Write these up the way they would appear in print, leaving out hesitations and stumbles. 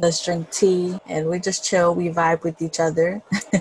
Let's drink tea and we just chill. We vibe with each other.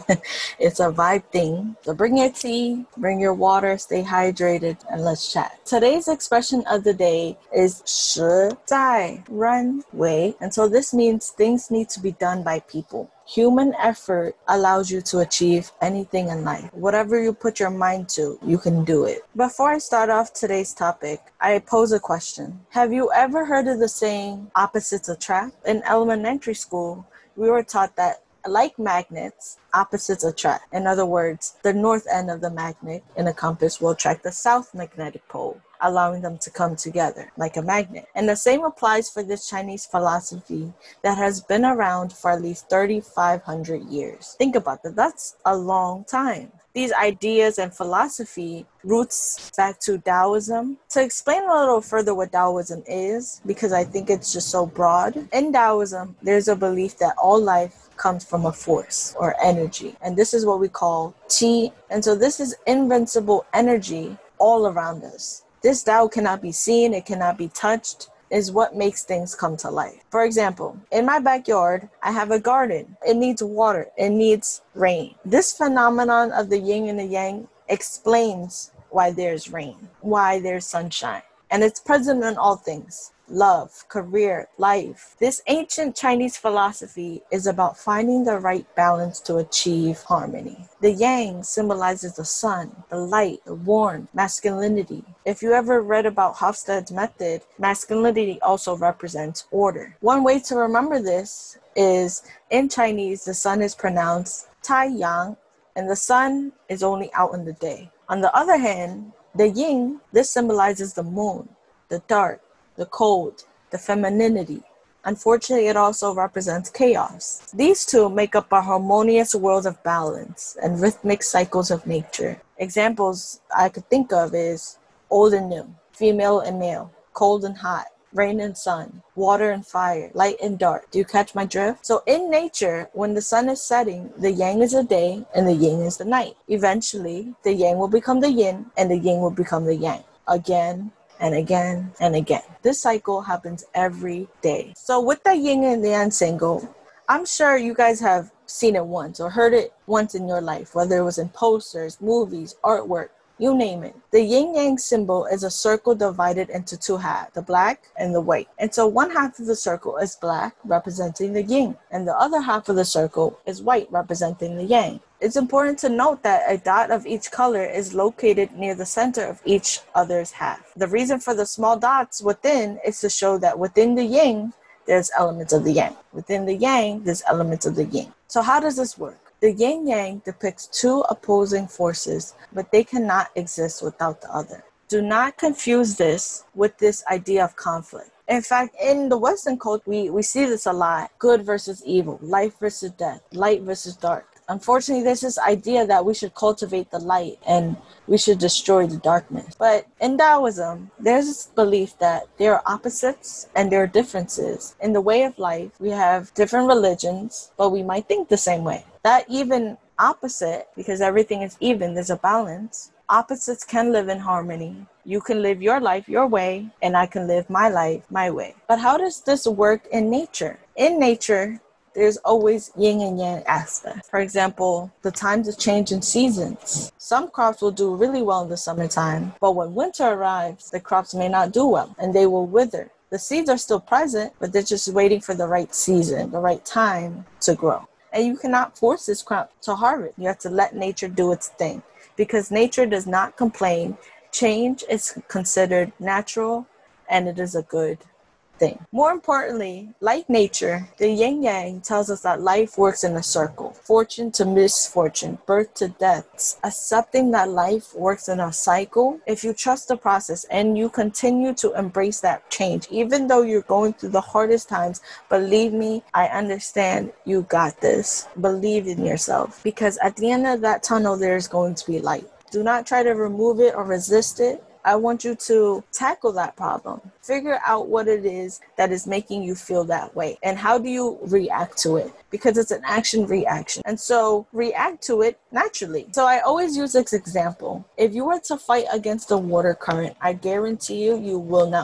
It's a vibe thing. So bring your tea, bring your water, stay hydrated, and let's chat. Today's expression of the day is 实在 run, wait. And so this means things need to be done by people. Human effort allows you to achieve anything in life. Whatever you put your mind to, you can do it. Before I start off today's topic, I pose a question. Have you ever heard of the saying, opposites attract? In elementary school, we were taught that like magnets, opposites attract. In other words, the north end of the magnet in a compass will attract the south magnetic pole, allowing them to come together like a magnet. And the same applies for this Chinese philosophy that has been around for at least 3,500 years. Think about that. That's a long time. These ideas and philosophy roots back to Taoism. To explain a little further what Taoism is, because I think it's just so broad, in Taoism, there's a belief that all life comes from a force or energy. And this is what we call qi. And so this is invincible energy all around us. This Tao cannot be seen, it cannot be touched, is what makes things come to life. For example, in my backyard, I have a garden. It needs water, it needs rain. This phenomenon of the yin and the yang explains why there's rain, why there's sunshine. And it's present in all things. Love, career, life. This ancient Chinese philosophy is about finding the right balance to achieve harmony. The yang symbolizes the sun, the light, the warmth, masculinity. If you ever read about Hofstede's method, masculinity also represents order. One way to remember this is in Chinese, the sun is pronounced Tai Yang, and the sun is only out in the day. On the other hand, the yin, this symbolizes the moon, the dark, the cold, the femininity. Unfortunately, it also represents chaos. These two make up a harmonious world of balance and rhythmic cycles of nature. Examples I could think of is old and new, female and male, cold and hot, rain and sun, water and fire, light and dark. Do you catch my drift? So in nature, when the sun is setting, the yang is the day and the yin is the night. Eventually, the yang will become the yin and the yin will become the yang. Again, and again and again. This cycle happens every day. So with the yin and the yang symbol, I'm sure you guys have seen it once or heard it once in your life, whether it was in posters, movies, artwork, you name it. The yin-yang symbol is a circle divided into two halves, the black and the white. And so one half of the circle is black, representing the yin, and the other half of the circle is white, representing the yang. It's important to note that a dot of each color is located near the center of each other's half. The reason for the small dots within is to show that within the yin, there's elements of the yang. Within the yang, there's elements of the yin. So how does this work? The yin-yang depicts two opposing forces, but they cannot exist without the other. Do not confuse this with this idea of conflict. In fact, in the Western culture, we see this a lot. Good versus evil, life versus death, light versus dark. Unfortunately, there's this idea that we should cultivate the light and we should destroy the darkness. But in Taoism, there's this belief that there are opposites and there are differences. In the way of life, we have different religions, but we might think the same way. That even opposite, because everything is even, there's a balance. Opposites can live in harmony. You can live your life your way, and I can live my life my way. But how does this work in nature? In nature, there's always yin and yang aspect. For example, the times of change in seasons. Some crops will do really well in the summertime, but when winter arrives, the crops may not do well, and they will wither. The seeds are still present, but they're just waiting for the right season, the right time to grow. And you cannot force this crop to harvest. You have to let nature do its thing. Because nature does not complain. Change is considered natural, and it is a good thing. More importantly, like nature, the yin yang tells us that life works in a circle. Fortune to misfortune, birth to death. Accepting that life works in a cycle. If you trust the process and you continue to embrace that change, even though you're going through the hardest times, believe me, I understand. You got this. Believe in yourself. Because at the end of that tunnel, there's going to be light. Do not try to remove it or resist it. I want you to tackle that problem. Figure out what it is that is making you feel that way. And how do you react to it? Because it's an action reaction. And so react to it naturally. So I always use this example. If you were to fight against a water current, I guarantee you, you will not win.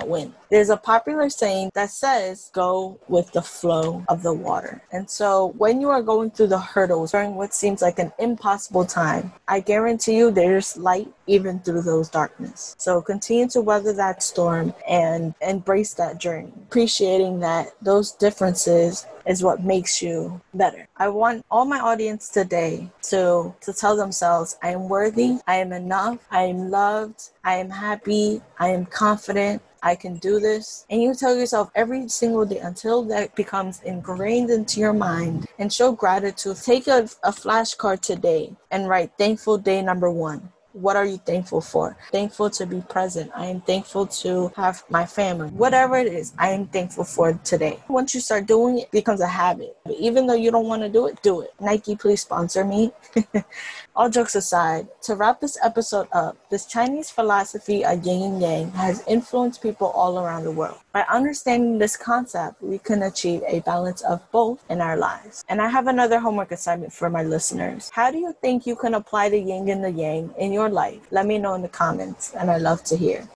There's a popular saying that says, go with the flow of the water. And so when you are going through the hurdles during what seems like an impossible time, I guarantee you there's light even through those darkness. So continue to weather that storm and embrace that journey, appreciating that those differences is what makes you better. I want all my audience today to tell themselves, I am worthy, I am enough, I am loved, I am happy, I am confident, I can do this. And you tell yourself every single day until that becomes ingrained into your mind, and show gratitude. Take a flashcard today and write thankful day number 1. What are you thankful for? Thankful to be present. I am thankful to have my family. Whatever it is, I am thankful for today. Once you start doing it, it becomes a habit. Even though you don't want to do it, do it. Nike, please sponsor me. All jokes aside, to wrap this episode up, this Chinese philosophy of yin and yang has influenced people all around the world. By understanding this concept, we can achieve a balance of both in our lives. And I have another homework assignment for my listeners. How do you think you can apply the yin and the yang in your life? Let me know in the comments, and I love to hear.